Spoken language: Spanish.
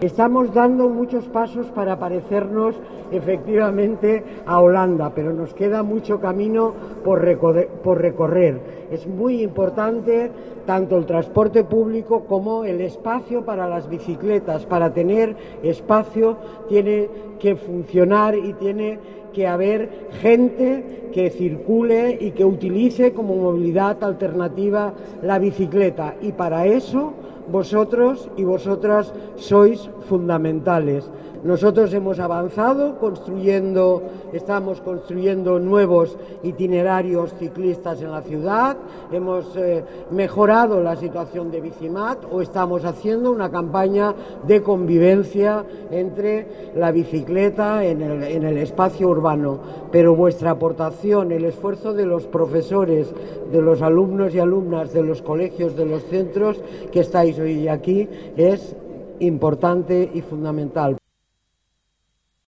Estamos dando muchos pasos para parecernos efectivamente a Holanda, pero nos queda mucho camino por recorrer. Es muy importante tanto el transporte público como el espacio para las bicicletas. Para tener espacio tiene que funcionar y tiene que haber gente que circule y que utilice como movilidad alternativa la bicicleta, y para eso vosotros y vosotras sois fundamentales. Nosotros hemos avanzado estamos construyendo nuevos itinerarios ciclistas en la ciudad, hemos mejorado la situación de Bicimat, o estamos haciendo una campaña de convivencia entre la bicicleta en el espacio urbano. Pero vuestra aportación, el esfuerzo de los profesores, de los alumnos y alumnas de los colegios, de los centros que estáis hoy aquí, es importante y fundamental.